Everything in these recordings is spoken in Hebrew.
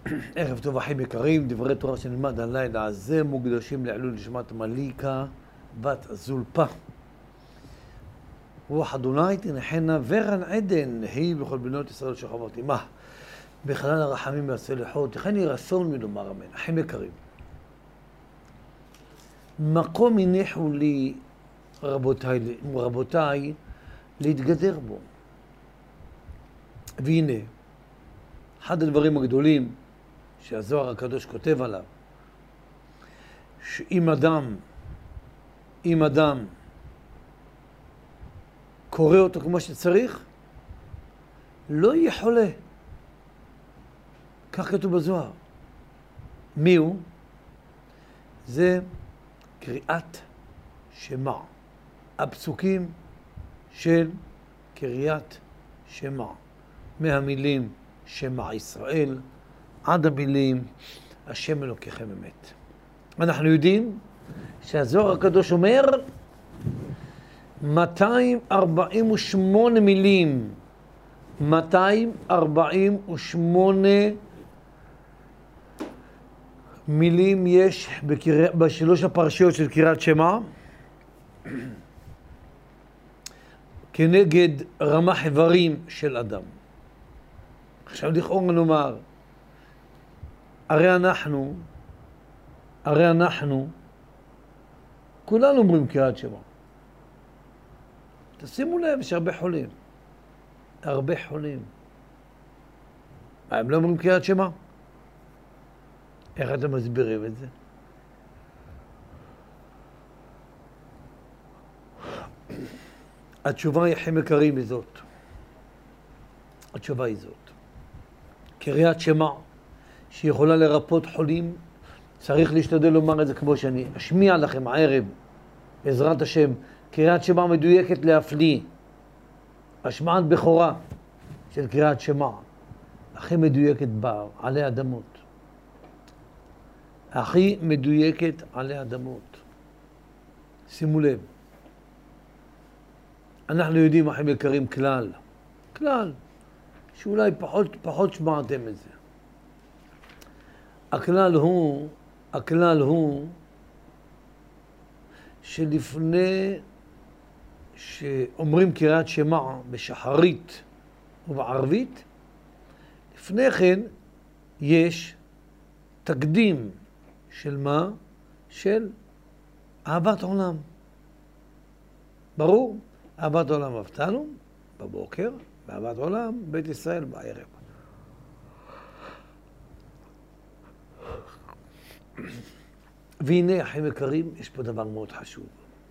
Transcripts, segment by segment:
ערב טוב אחים יקרים, דברי תורה שנלמד הלילה הזה מוקדשים לעילוי נשמת מליקה בת זולפה. רוח אדוני תנחנה ורן עדן, היא בכל בנות ישראל שכבות עמה. בחלל הרחמים והסליחות, תכן יהי רצון מלומר אמן. אחים יקרים, מקום הניחו לי רבותיי להתגדר בו. והנה, אחד הדברים הגדולים שהזוהר הקדוש כותב עליו, שאם אדם קורא אותו כמו שצריך, לא יהיה חולה. כך כתוב בזוהר. מי הוא? זה קריאת שמע. הפסוקים של קריאת שמע. מהמילים שמע ישראל עד המילים השם אלוקיכם אמת. אנחנו יודעים שהזוהר הקדוש אומר 248 מילים, 248 מילים יש בשלוש הפרשיות של קריאת שמע כנגד רמ"ח איברים של אדם. עכשיו לכאורה נאמר, הרי אנחנו כולנו אומרים קריאת שמע. תשימו לב, יש הרבה חולים. הם לא אומרים קריאת שמע? איך אתם מסבירים את זה? התשובה היא אחים יקרים היא זאת. התשובה היא זאת. קריאת שמע שיכולה לרפות חולים, צריך להשתדל לומר את זה כמו שאני אשמיע לכם הערב, בעזרת השם, קריאת שמע מדויקת להפליא, השמעת בכורה של קריאת שמע, הכי מדויקת עלי אדמות. הכי מדויקת עלי אדמות. שימו לב, אנחנו יודעים אחים יקרים כלל, שאולי פחות שמעתם את זה. הכלל הוא שלפני שאומרים קריאת שמע בשחרית ובערבית, לפני כן יש תקדים של מה? של אהבת עולם. ברור? אהבת עולם אהבתנו בבוקר, ואהבת עולם בית ישראל בערב. והנה אחים יקרים, יש פה דבר מאוד חשוב.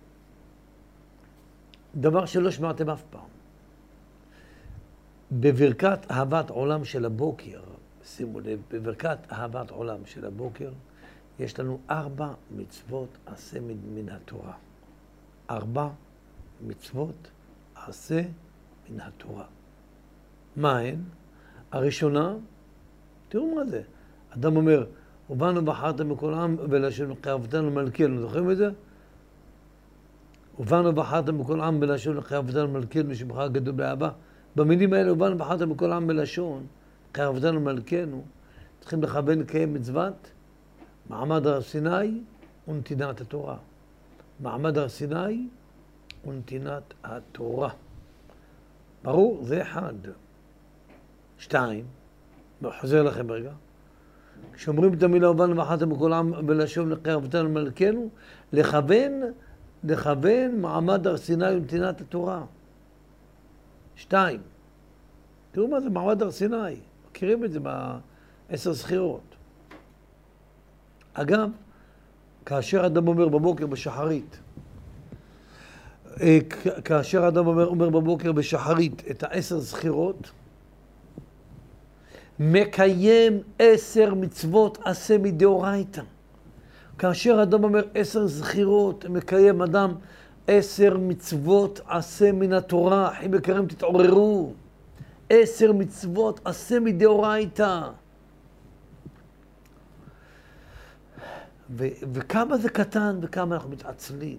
דבר שלא שמעתם אף פעם. בברכת אהבת עולם של הבוקר, שימו לב, בברכת אהבת עולם של הבוקר, יש לנו 4 מצוות עשה מן התורה. 4 מצוות עשה מן התורה. מה הן? הראשונה, תראו מה זה. אדם אומר, ובאנו בחרתם בכל עם בלשון חייבתנו מלכנו. זוכרים את זה? ובאנו בחרתם בכל עם בלשון חייבתנו מלכנו, שבחר הגדול באהבה. במילים האלה, ובאנו בחרתם בכל עם בלשון חייבתנו מלכנו, צריכים לכוון לקיים מצוות מעמד הר סיני ונתינת התורה. מעמד הר סיני ונתינת התורה. ברור? זה 1. 2, חוזר לכם רגע. כשאומרים את המילה ובאנו בחרתם בכל עם בלשון חייבתנו מלכנו, לכוון מעמד הר סיני ונתינת התורה. 2. תראו מה זה מעמד הר סיני. מכירים את זה ב10 זכירות. אגב, כאשר אדם אומר בבוקר בשחרית, אומר בבוקר בשחרית את 10 זכירות, מקיים 10 מצוות עשה מדאורייתא. כאשר אדם אומר 10 זכירות, מקיים אדם 10 מצוות עשה מן התורה. אחים יקרים, תתעוררו. 10 מצוות עשה מדאורייתא. וכמה זה קטן וכמה אנחנו מתעצלים.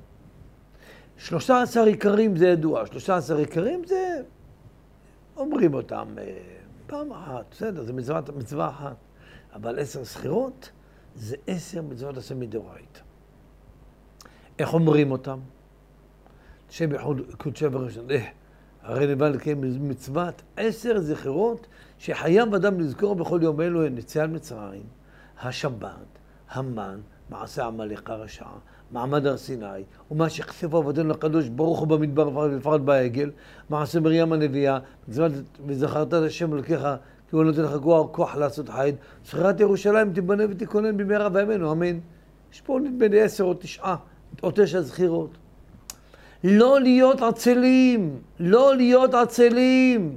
13 עיקרים זה ידוע. 13 עיקרים זה אומרים אותם פעם אחת, בסדר, זה מצווה אחת. אבל 10 זכירות זה 10 מצוות עשה מדאורייתא. איך אומרים אותם? שם ייחוד קודשי בראשון. הרי נבע לקיים מצוות 10 זכירות שחייב אדם לזכור בכל יום אלו הן יציאת מצרים, השבת, המן, מעשה עמלק הרשע, מעמד הר סיני, ומה שחשף עבודנו לקדוש ברוך הוא במדבר ובפרט בעגל, מעשה מרים הנביאה, מצוות וזכרת את השם אלוקיך, כי הוא נותן לך כוח לעשות חיל, זכירת ירושלים תיבנה ותיכונן במהרה בימינו, אמן. יש פה נדמה לי 10 או 9 או 9 זכירות. לא להיות עצלים, לא להיות עצלים,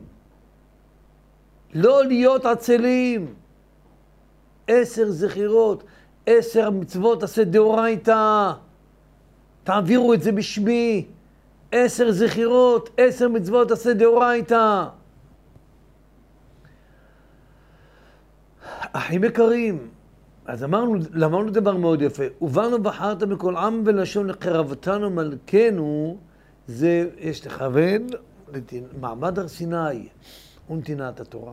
לא להיות עצלים. 10 זכירות, 10 מצוות עשה דאורייתא. תעבירו את זה בשמי. 10 זכירות, 10 מצוות עשה דאורייתא. אחים יקרים, אז למדנו דבר מאוד יפה. ובנו בחרת מכל עם ולשון לקרבתנו מלכנו, זה יש לכוון מעמד הר סיני ונתינת התורה.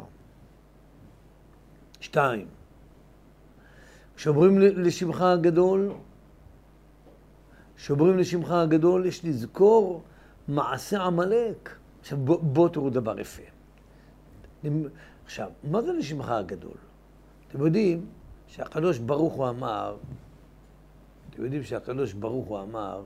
2. כשאומרים לשמך הגדול, יש לזכור מעשה עמלק. עכשיו בוא תראו דבר יפה. עכשיו, מה זה לשמך הגדול? אתם יודעים שהקדוש ברוך הוא אמר,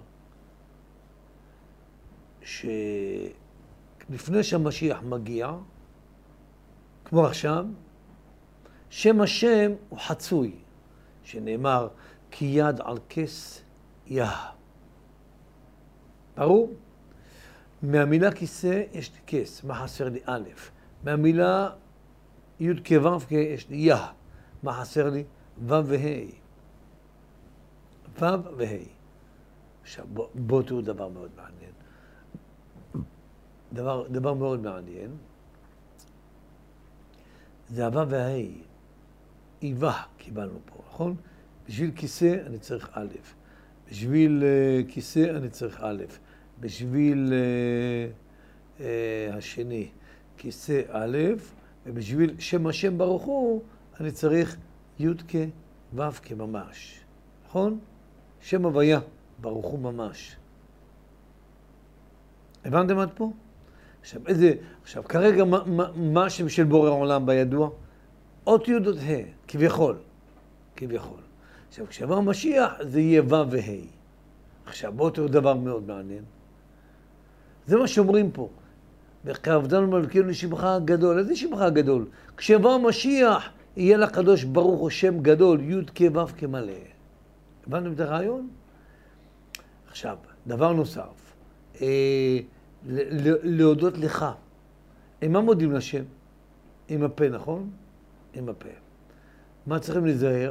שלפני שהמשיח מגיע, כמו עכשיו, שם השם הוא חצוי, שנאמר, כי יד על כס יה. ברור? מהמילה כיסא יש לי כס, מה חסר לי? א', מהמילה י' כו' יש לי יה, מה חסר לי? ו' וה'. עכשיו בוא תראו דבר מאוד מעניין. דבר מאוד מעניין. זה הו' וה'. איבה קיבלנו פה, נכון? בשביל כיסא אני צריך א', בשביל כיסא אני צריך א', בשביל השני כיסא א', ובשביל שם השם ברוך הוא אני צריך י' כו' כממש, נכון? שם הוויה ברוך הוא ממש. הבנתם עד פה? עכשיו כרגע מה השם של בורא עולם בידוע? אות י' אות ה', כביכול. עכשיו, כשבא המשיח, זה יהיה ו' וה'. עכשיו, בואו תראו דבר מאוד מעניין. זה מה שאומרים פה. וקרבתנו מלכנו לשמך הגדול. איזה שמך הגדול? כשבא המשיח, יהיה לקדוש ברוך הוא שם גדול, י' כו' כמלא. הבנתם את הרעיון? עכשיו, דבר נוסף. להודות לך. עם מה מודים לשם? עם הפה, נכון? עם הפה. מה צריכים להיזהר?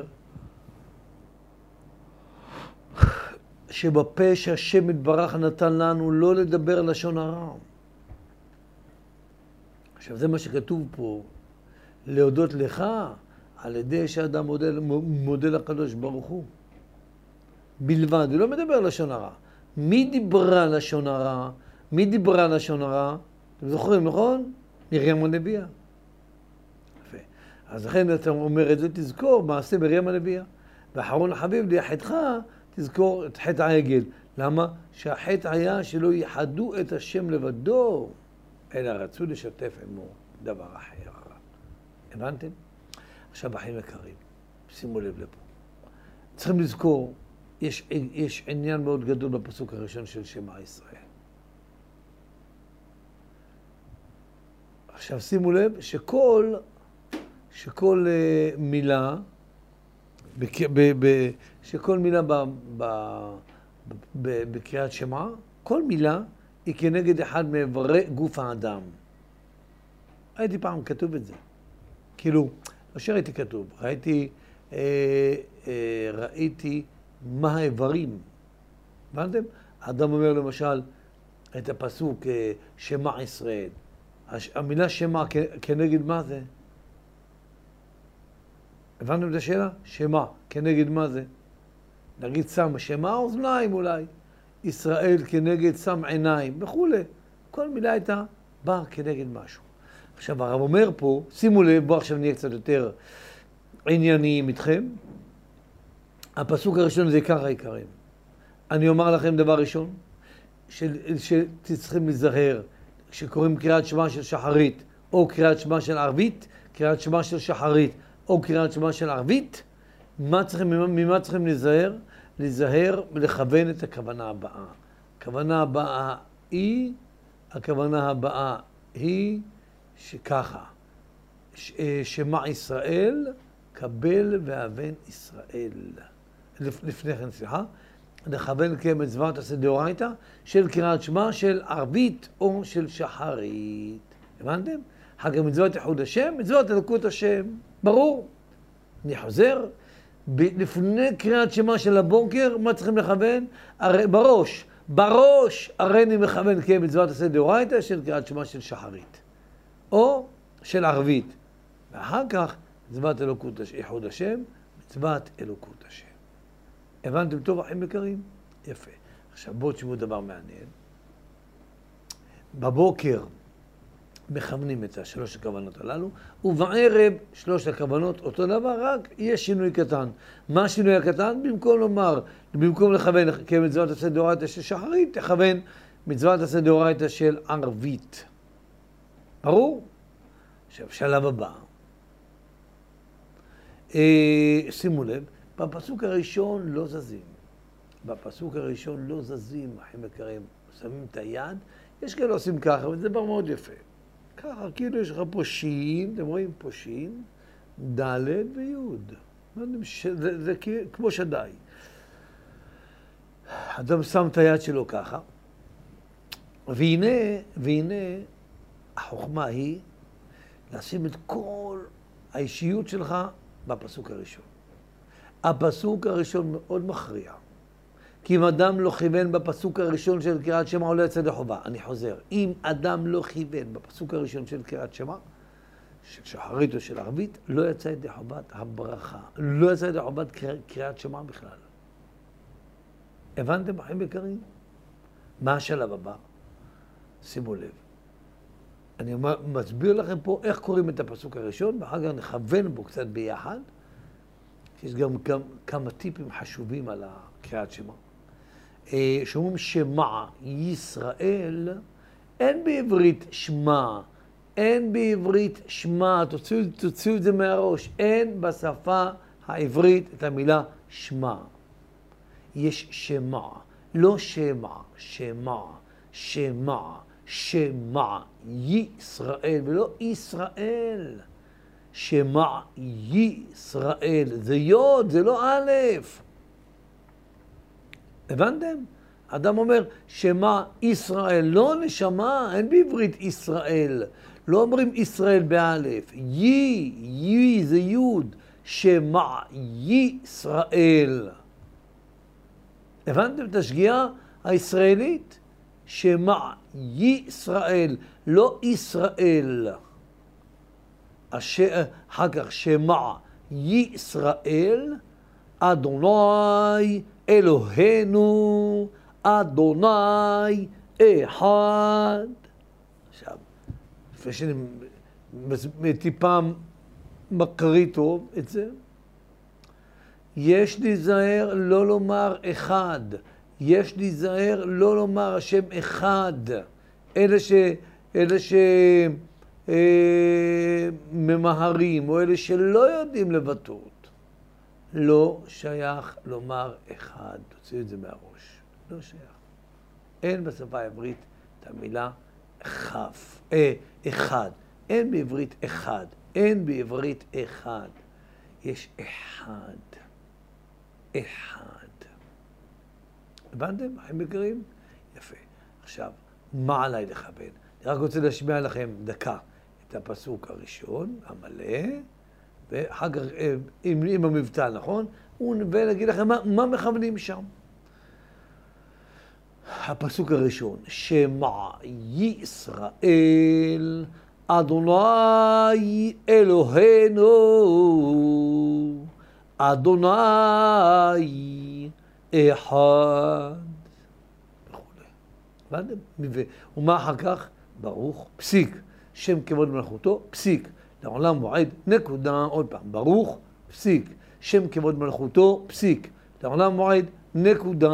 שבפה שהשם יתברך נתן לנו לא לדבר לשון הרע. עכשיו זה מה שכתוב פה, להודות לך על ידי שאדם מודה לקדוש ברוך הוא. בלבד, הוא לא מדבר לשון הרע. מי דיברה לשון הרע? אתם זוכרים, נכון? מרים הנביאה. יפה. אז לכן אתה אומר את זה, תזכור מעשה מרים הנביאה. ואחרון החביב ליחדך, תזכור את חטא העגל. למה? שהחטא היה שלא יחדו את השם לבדו, אלא רצו לשתף עמו דבר אחר. הבנתם? עכשיו, אחים יקרים, שימו לב לפה. צריכים לזכור, יש עניין מאוד גדול בפסוק הראשון של שמע ישראל. עכשיו, שימו לב שכל מילה, שכל מילה בקריאת שמע, כל מילה היא כנגד אחד מאיברי גוף האדם. הייתי פעם כתוב את זה. כאילו, לא שראיתי כתוב, ראיתי מה האיברים. הבנתם? האדם אומר למשל את הפסוק שמע ישראל. המילה שמע כנגד מה זה? הבנתם את השאלה? שמע כנגד מה זה? נגיד שם שמע אוזניים אולי. ישראל כנגד שם עיניים וכו'. כל מילה הייתה באה כנגד משהו. עכשיו הרב אומר פה, שימו לב, בוא עכשיו נהיה קצת יותר ענייניים איתכם. הפסוק הראשון זה עיקר העיקרים. אני אומר לכם דבר ראשון, שצריכים להיזהר, כשקוראים קריאת שמע של שחרית, או קריאת שמע של ערבית, קריאת שמע של שחרית, או קריאת שמע של ערבית, ממה צריכים להיזהר? להיזהר ולכוון את הכוונה הבאה. הכוונה הבאה היא שככה, שמע ישראל, קבל והבן ישראל. לפני כן, סליחה. לכוון כמצוות עשה דאורייתא של קריאת שמע של ערבית או של שחרית. הבנתם? אחר כך מצוות ייחוד השם, מצוות אלוקות השם. ברור. אני חוזר. לפני קריאת שמע של הבוקר, מה צריכים לכוון? בראש, הרי אני מכוון כמצוות עשה דאורייתא של קריאת שמע של שחרית. או של ערבית. ואחר כך מצוות אלוקות ייחוד השם, מצוות אלוקות השם. הבנתם טוב, אחים יקרים? יפה. עכשיו בואו תשמעו דבר מעניין. בבוקר מכוונים את השלוש הכוונות הללו, ובערב שלוש הכוונות אותו דבר, רק יש שינוי קטן. מה השינוי הקטן? במקום לכוון כמצוות עשה דאורייתא של שחרית, תכוון מצוות עשה דאורייתא של ערבית. ברור? עכשיו, שלב הבא. שימו לב, בפסוק הראשון לא זזים. אחים יקרים, שמים את היד, יש כאלה עושים ככה, וזה דבר מאוד יפה. ככה, כאילו יש לך פה שין, אתם רואים פה שין, ד' ויוד. זה כמו שדי. אדם שם את היד שלו ככה, והנה החוכמה היא לשים את כל האישיות שלך בפסוק הראשון. הפסוק הראשון מאוד מכריע. כי אם אדם לא כיוון בפסוק הראשון של קריאת שמע, הוא לא יצא ידי חובה. אני חוזר. אם אדם לא כיוון בפסוק הראשון של קריאת שמע, של שחרית או של ערבית, לא יצא ידי חובת הברכה. לא יצא ידי חובת קריאת שמע בכלל. הבנתם, אחים יקרים? מה השלב הבא? שימו לב. אני מסביר לכם פה איך קוראים את הפסוק הראשון, ואחר כך נכוון בו קצת ביחד. יש גם כמה טיפים חשובים על הקריאת שמע. שאומרים שמע ישראל, אין בעברית שמע, תוציאו את זה מהראש. אין בשפה העברית את המילה שמע. יש שמע, לא שמע ישראל ולא ישראל. שמע ישראל, זה יוד, זה לא א'. הבנתם? אדם אומר, שמע ישראל, לא נשמה, אין בעברית ישראל. לא אומרים ישראל באלף. זה יוד. שמע ישראל. הבנתם את השגיאה הישראלית? שמע ישראל, לא ישראל. אחר כך שמע ישראל, אדוני אלוהינו, אדוני אחד. עכשיו, לפני שאני טיפה מקריא טוב את זה, יש להיזהר לא לומר אחד. יש להיזהר לא לומר השם אחד. אלה ממהרים, או אלה שלא יודעים לבטאות. לא שייך לומר אחד. תוציאו את זה מהראש. לא שייך. אין בשפה העברית את המילה אחד. אין בעברית אחד. אין בעברית אחד. יש אחד. הבנתם? אחים יקרים? יפה. עכשיו, מה עליי לכוון? אני רק רוצה להשמיע לכם דקה את הפסוק הראשון, המלא, ואחר כך עם המבטא, נכון? ונגיד לכם מה מכוונים שם. הפסוק הראשון, שמע ישראל, אדוני אלוהינו, אדוני אחד. וכולי. ומה אחר כך? ברוך, פסיק. שם כבוד מלכותו, פסיק. לעולם מועד, נקודה, עוד פעם. ברוך, פסיק. שם כבוד מלכותו, פסיק. לעולם מועד, נקודה.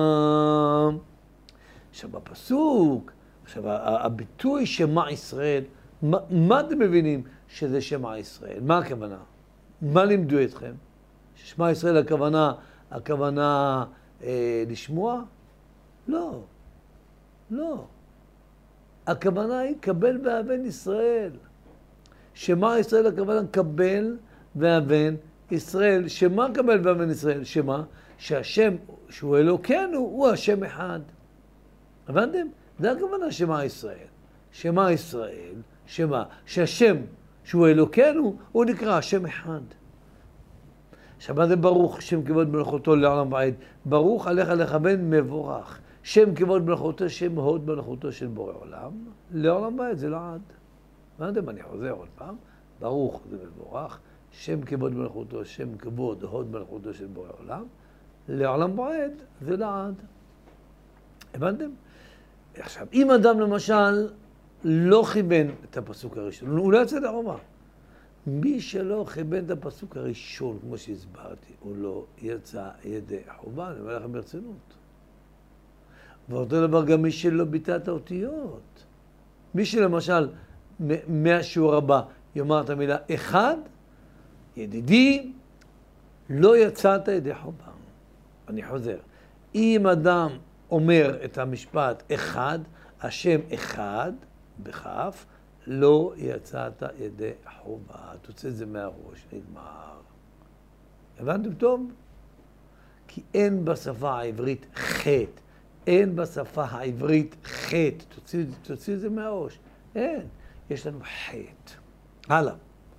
עכשיו בפסוק, עכשיו הביטוי שמע ישראל, מה אתם מבינים שזה שמע ישראל? מה הכוונה? מה לימדו אתכם? ששמע ישראל הכוונה לשמוע? לא. לא. הכוונה היא קבל והבן ישראל. שמע ישראל הכוונה קבל והבן ישראל. שמה קבל והבן ישראל? שמה? שהשם שהוא אלוקינו הוא השם אחד. הבנתם? זה הכוונה שמע ישראל. שמע ישראל, שמה? שהשם שהוא אלוקינו הוא נקרא השם אחד. עכשיו מה זה ברוך שם כבוד מלכותו לעולם ועד? ברוך עליך לכוון מבורך. שם כבוד מלכותו, שם הוד מלכותו של בורא עולם, לעולם ועד זה לעד. הבנתם? אני חוזר עוד פעם. ברוך זה מבורך, שם כבוד מלכותו, שם כבוד הוד מלכותו של בורא עולם, לעולם ועד זה לעד. הבנתם? עכשיו, אם אדם למשל לא חיבן את הפסוק הראשון, הוא לא יצא לערובה. מי שלא חיבן את הפסוק הראשון, כמו שהסברתי, הוא לא יצא ידי חובה, אני אומר לכם ברצינות. ואותו דבר גם מי שלא ביטא את האותיות. מי שלמשל, מהשיעור הבא, יאמר את המילה אחד, ידידי, לא יצאת ידי חובה. אני חוזר. אם אדם אומר את המשפט אחד, השם אחד, בכף, לא יצאת ידי חובה. תוצא את זה מהראש, נגמר. הבנתם טוב? כי אין בשפה העברית חטא. אין בשפה העברית חטא. תוציא את זה מהראש. אין. יש לנו חטא. הלאה.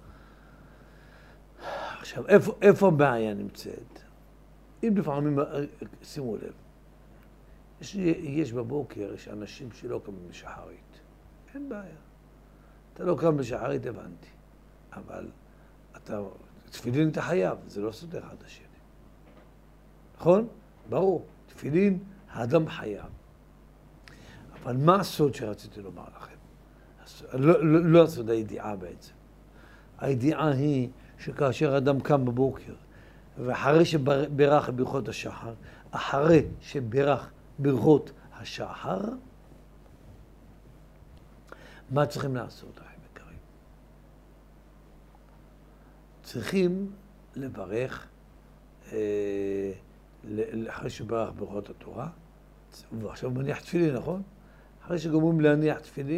עכשיו, איפה הבעיה נמצאת? אם לפעמים, שימו לב, יש בבוקר, יש אנשים שלא קמים בשחרית. אין בעיה. אתה לא קם בשחרית, הבנתי. אבל תפילין אתה חייב, זה לא סותר אחד השני. נכון? ברור. תפילין, האדם חייב. אבל מה הסוד שרציתי לומר לכם? לא הסוד, הידיעה בעצם. הידיעה היא שכאשר אדם קם בבוקר, ואחרי שברך ברכות השחר, אחרי שברך ברכות השחר, מה צריכים לעשות, אחים יקרים? צריכים לברך, אחרי שברך ברכות התורה, ועכשיו מניח תפילין, נכון? אחרי שגומרים להניח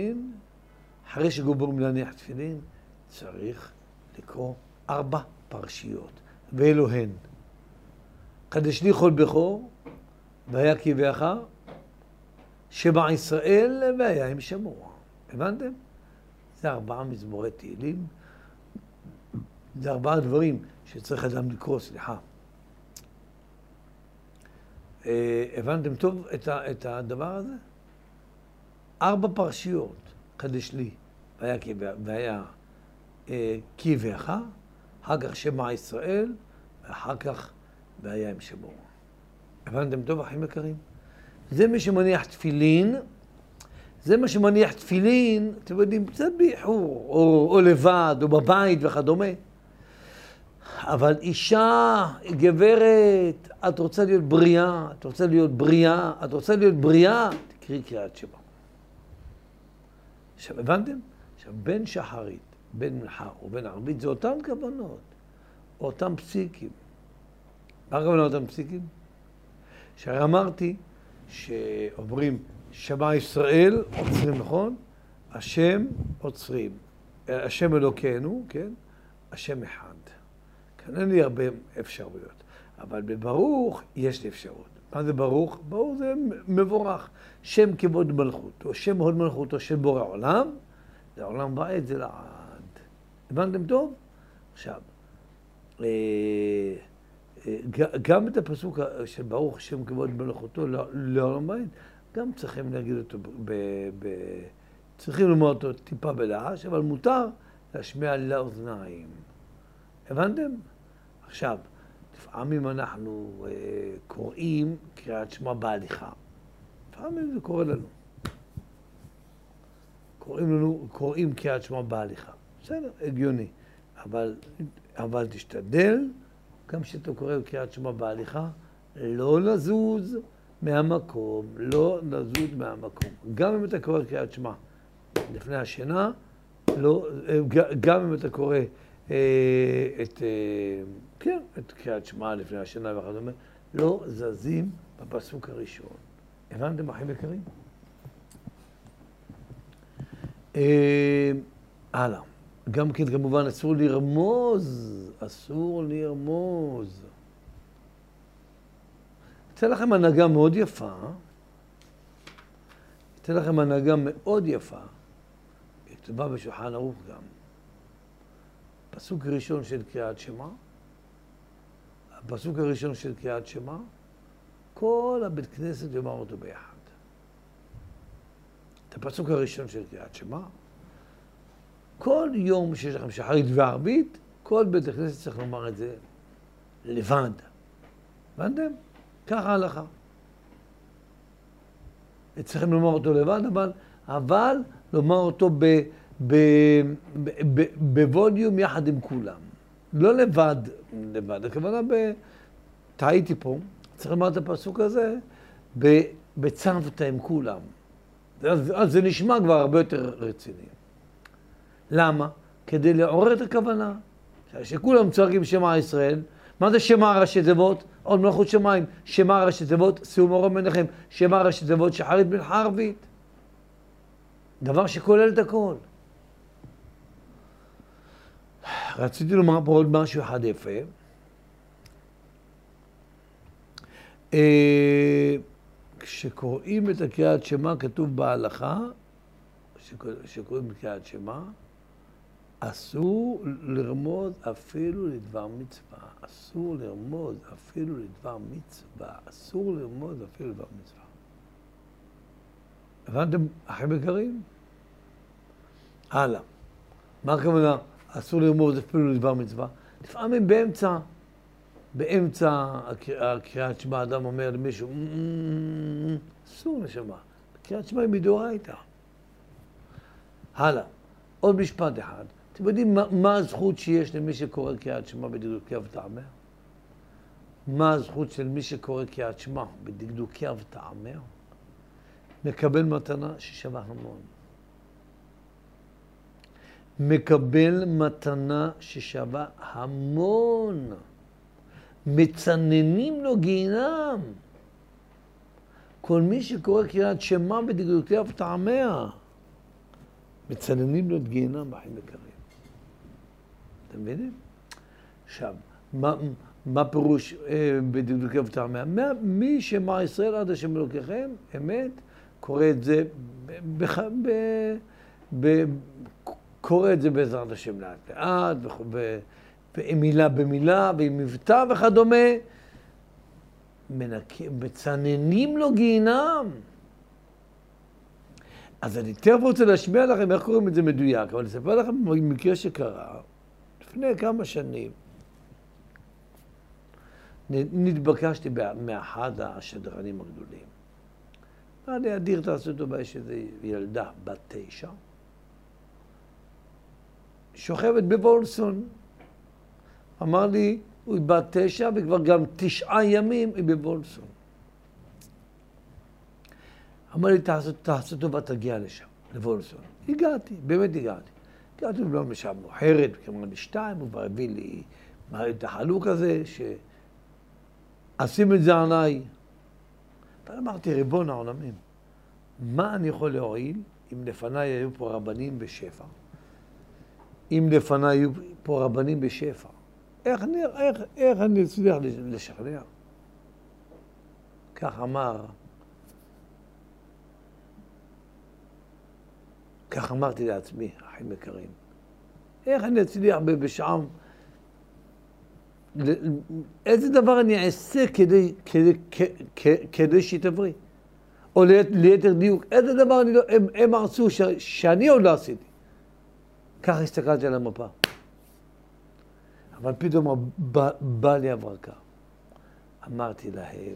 תפילין, צריך לקרוא 4 פרשיות, ואלו הן. קדש לי כל בכור, והיה כי ואחר, שמע ישראל והיה עם שמוע. הבנתם? זה 4 מזמורי תהילים. זה 4 דברים שצריך אדם לקרוא, סליחה. הבנתם טוב את הדבר הזה? 4 פרשיות, קדש לי, והיה כי ואחר, אחר כך שמע ישראל, ואחר כך והיה עם שמוע. הבנתם טוב, אחים יקרים? זה מי שמניח תפילין, אתם יודעים, קצת באיחור, או לבד, או בבית וכדומה. אבל אישה, גברת, את רוצה להיות בריאה, תקראי קריאת שמע. עכשיו, הבנתם? עכשיו, בין שחרית, בין מנחה ובין ערבית, זה אותן כוונות, אותם פסיקים. מה הכוונה אותם פסיקים? שהרי אמרתי שאומרים, שמע ישראל, עוצרים, נכון? השם עוצרים. השם אלוקינו, כן? השם אחד. כאן אין לי הרבה אפשרויות. אבל בברוך יש לי אפשרות. מה זה ברוך? ברוך זה מבורך. שם כבוד מלכותו, שם הוד מלכותו של בורא עולם, לעולם ועד זה לעד. הבנתם טוב? עכשיו, גם את הפסוק של ברוך שם כבוד מלכותו לעולם ועד, גם צריכים להגיד אותו, צריכים לומר אותו טיפה בלעש, אבל מותר להשמיע לאוזניים. הבנתם? עכשיו, לפעמים אנחנו קוראים קריאת שמע בהליכה. לפעמים זה קורה לנו. קוראים קריאת שמע בהליכה. בסדר, הגיוני. אבל תשתדל, גם כשאתה קורא קריאת שמע בהליכה, לא לזוז מהמקום, לא לזוז מהמקום. גם אם אתה קורא קריאת שמע לפני השינה, לא, גם אם אתה קורא את קריאת שמע לפני השינה וכדומה, לא זזים בפסוק הראשון. הבנתם, אחים יקרים? הלאה. גם כן, כמובן, אסור לרמוז. אסור לרמוז. אתן לכם הנהגה מאוד יפה. אתן לכם הנהגה מאוד יפה. היא כתובה בשולחן ערוך גם. פסוק ראשון של קריאת שמע. הפסוק הראשון של קריאת שמע, כל הבית כנסת יאמר אותו ביחד. את הפסוק הראשון של קריאת שמע, כל יום שיש לכם שחרית וערבית, כל בית הכנסת צריך לומר את זה לבד. הבנתם? ככה ההלכה. צריכים לומר אותו לבד, אבל לומר אותו בווליום יחד עם כולם. לא לבד. הכוונה טעיתי פה, צריך לומר את הפסוק הזה בצוותא עם כולם. אז זה נשמע כבר הרבה יותר רציני. למה? כדי לעורר את הכוונה. שכולם צועקים שמע ישראל. מה זה שמע ראשי תיבות? עוד מלכות שמיים. שמע ראשי תיבות, שאו מרום מנחם. שמע ראשי תיבות, שחרית מנחה ערבית. דבר שכולל את הכל. רציתי לומר פה עוד משהו אחד יפה. כשקוראים את הקריאת שמע, כתוב בהלכה, כשקוראים את קריאת שמע, אסור לרמוז אפילו לדבר מצווה. אסור לרמוז אפילו לדבר מצווה. אסור לרמוז אפילו לדבר מצווה. הבנתם, אחים יקרים? הלאה. מה הכוונה? אסור לרמוז אפילו לדבר מצווה. לפעמים באמצע הקריאת שמע, אדם אומר למישהו, אסור לשמע. קריאת שמע היא מדאורייתא. הלאה. עוד משפט אחד. אתם יודעים מה הזכות שיש למי שקורא קריאת שמע בדקדוקי וטעמיה? מה הזכות של מי שקורא קריאת שמע בדקדוקי וטעמיה? מקבל מתנה ששווה המון. מקבל מתנה ששווה המון. מצננים לו גיהינם. כל מי שקורא קריאת שמע בדקדוקי וטעמיה, מצננים לו את גיהינם, אחים יקרים. אתם מבינים? עכשיו, מה פירוש בדקדוקי וטעמיה? מי שמע ישראל עד השם אלוקיכם, אמת, קורא את זה קורא את זה בעזרת השם לאט לאט, ומילה במילה, ועם מבטא וכדומה, מצננים לו גיהינם. אז אני תכף רוצה להשמיע לכם איך קוראים את זה מדויק, אבל אני אספר לכם במקרה שקרה, לפני כמה שנים, נתבקשתי מאחד השדרנים הגדולים. אמר לי, אדיר, תעשו טובה, יש איזו ילדה בת 9, שוכבת בוולסון. אמר לי, היא בת 9 וכבר גם 9 ימים היא בוולסון. אמר לי, תעשו טובה, תגיע לשם, לוולסון. הגעתי, באמת הגעתי. הגעתי לא משם מאוחרת, כמובן ב2, הוא כבר הביא לי את החלוק הזה, שעשים את זה עליי. אבל אמרתי, ריבון העולמים, מה אני יכול להועיל אם לפניי היו פה רבנים בשפע? אם לפניי היו פה רבנים בשפע, איך אני אצליח לשכנע? כך אמרתי לעצמי, אחים יקרים, איך אני אצליח בשעה, איזה דבר אני אעשה כדי שתבריא? או ליתר דיוק, איזה דבר הם עשו שאני עוד לא עשיתי? כך הסתכלתי על המפה. אבל פתאום בא לי הברקה. אמרתי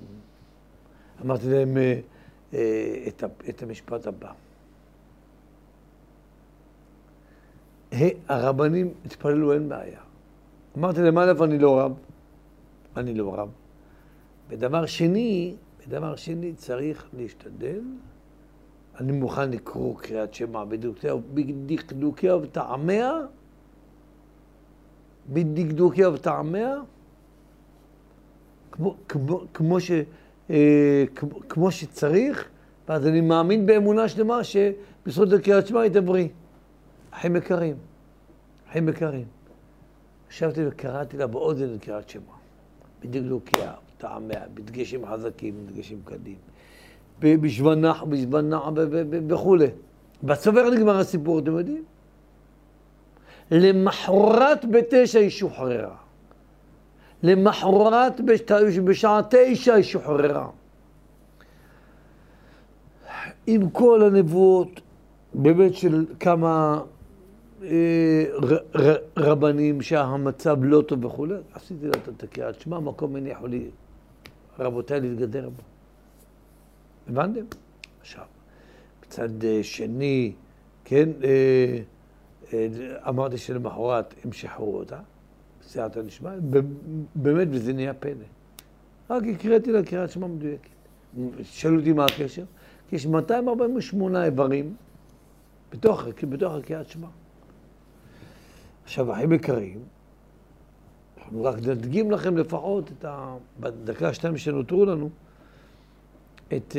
להם את המשפט הבא. הרבנים התפללו, אין בעיה. אמרתי להם, א', אני לא רב. אני לא רב. ודבר שני צריך להשתדל. אני מוכן לקרוא קריאת שמע בדקדוקיה וטעמיה, כמו שצריך, ואז אני מאמין באמונה שלמה שבזכות הקריאת שמע היא תבריא. אחים יקרים. ישבתי וקראתי לה באוזן קריאת שמע, בדקדוקיה, טעמיה, בדגשים חזקים, בדגשים קלים, בשבנח וכו'. בסוף נגמר הסיפור, אתם יודעים? למחרת ב9 היא שוחררה. למחרת בשעה 9 היא שוחררה. עם כל הנבואות, באמת של כמה רבנים שהמצב לא טוב וכו', עשיתי לה את הקריאת שמע, מקום הניחו לי רבותיי להתגדר בו. הבנתם? עכשיו, בצד שני, כן, אמרתי שלמחרת הם שחררו אותה, בסייעתא דשמיא, באמת, וזה נהיה פלא. רק הקראתי לה קריאת שמע מדויקת. שאלו אותי מה הקשר? כי יש 248 איברים בתוך הקריאת שמע. עכשיו, אחים יקרים, אנחנו רק נדגים לכם לפחות בדקה 2 שנותרו לנו, את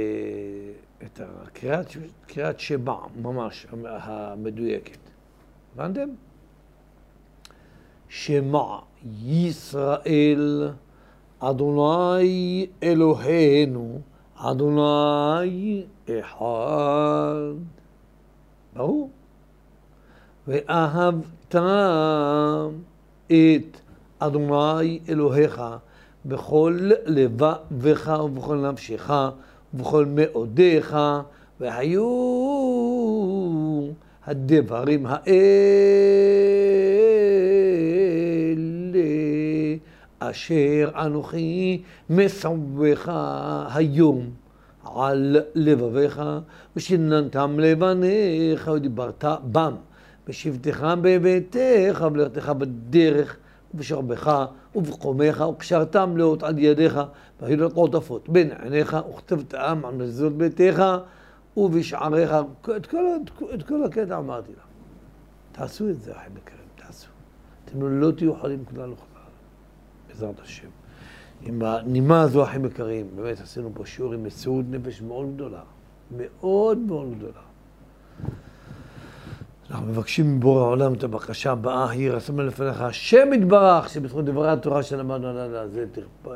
קריאת שמע ממש המדויקת. הבנתם? שמע ישראל, אדוני אלוהינו, אדוני אחד. ברור? ואהבת את אדוני אלוהיך בכל לבבך ובכל נפשך ובכל מאודיך, והיו הדברים האלה אשר אנוכי מסווך היום על לבביך, ושיננתם לבניך ודיברת בם בשבתך בביתך ולכתך בדרך ובשרבך ובחומך וקשרתם לאות על ידיך והיו לטוטפות בין עיניך וכתבתם על מזוזות ביתך ובשעריך. את כל הקטע אמרתי לה. תעשו את זה, אחים יקרים, תעשו. אתם לא תהיו חולים כלל וכלל, בעזרת השם. עם הנימה הזו, אחים יקרים, באמת עשינו פה שיעור עם מסירות נפש מאוד גדולה. מאוד מאוד גדולה. אנחנו מבקשים מבורא העולם את הבקשה הבאה, היא רצון לפניך, השם יתברך, שבזכות דברי התורה שלמדנו על זה,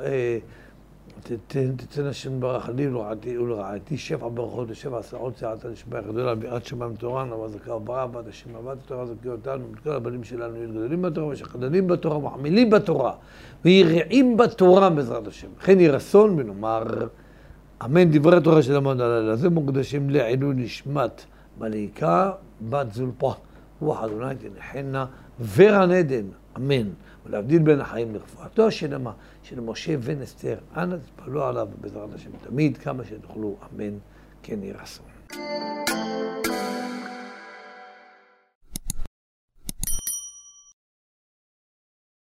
תצא השם ברך לי ולרעתי, שפע ברכות ושפע עשרות סייעתא דשמיא גדולה, ביאת שמיים תורה, נאמר זכה וברכה, בת השם אהבת התורה זכי אותנו, ואת כל הבנים שלנו יהיו גדולים בתורה, ושחדלים בתורה, מחמילים בתורה, ויראים בתורה בעזרת השם. לכן יהי רצון ונאמר, אמן. דברי התורה שלמדנו על זה מוקדשים לעילוי נשמת מליקה בת זולפה, רוח אדוני תנחנה ורן עדן, אמן. ולהבדיל בין החיים לרפואתו השלמה של משה בן אסתר, אנא תתפללו עליו בעזרת השם תמיד כמה שתוכלו, אמן. כן יהי רצון.